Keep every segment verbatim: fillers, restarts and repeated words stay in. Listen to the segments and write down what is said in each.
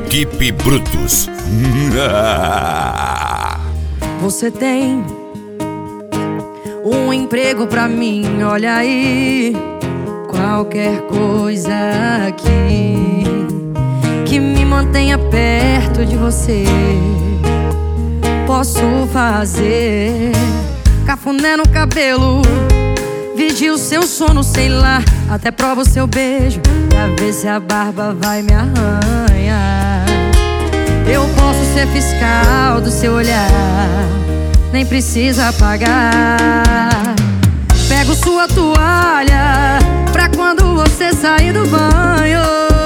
Equipe Brutus. Você tem um emprego pra mim, olha aí. Qualquer coisa aqui que me mantenha perto de você posso fazer. Cafuné no cabelo, vigia o seu sono, sei lá. Até prova o seu beijo pra ver se a barba vai me arranhar. Eu posso ser fiscal do seu olhar, nem precisa pagar. Pego sua toalha pra quando você sair do banho.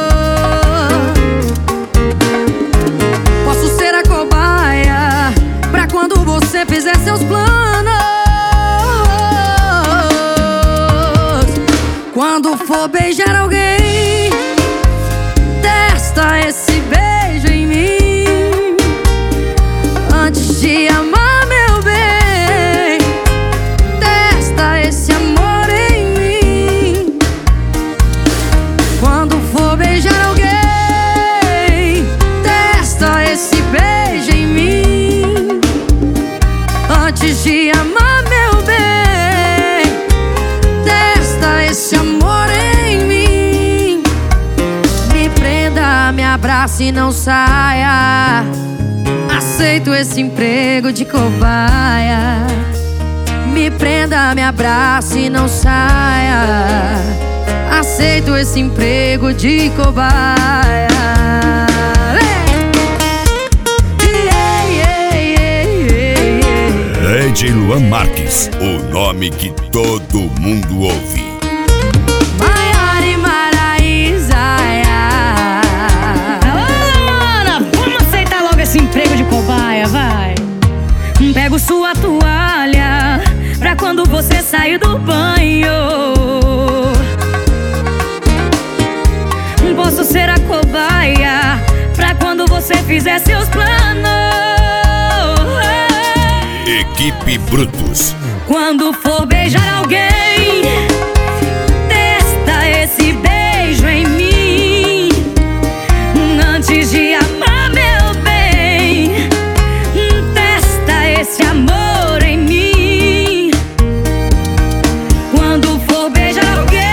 Posso ser a cobaia pra quando você fizer seus planos. Quando for beijar alguém, testa esse beijo em mim. Antes de amar, meu bem, testa esse amor em mim. Quando for beijar alguém, testa esse beijo em mim. Antes de amar, meu bem, testa esse amor em mim. Me prenda, me abrace e não saia. Aceito esse emprego de cobaia. Me prenda, me abrace e não saia. Aceito esse emprego de cobaia. D J Luan Marques, o nome que todo mundo ouve. Maiara e Maraísa. Ana, vamos aceitar logo esse emprego de cobaia, vai. Pego sua toalha pra quando você sair do banho. Posso ser a cobaia pra quando você fizer seus planos. Equipe Brutus. Quando for beijar alguém, testa esse beijo em mim. Antes de amar, meu bem, testa esse amor em mim. Quando for beijar alguém,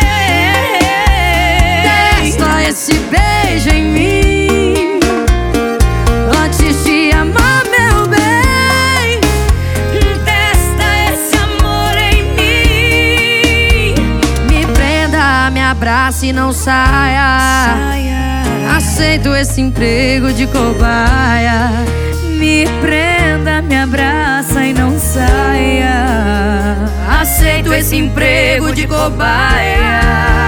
testa esse beijo em mim. Antes de amar, meu bem, testa esse amor em mim. Me prenda, me abrace e não saia. Aceito esse emprego de cobaia. Me prenda, me abraça e não saia. Aceito esse emprego de cobaia.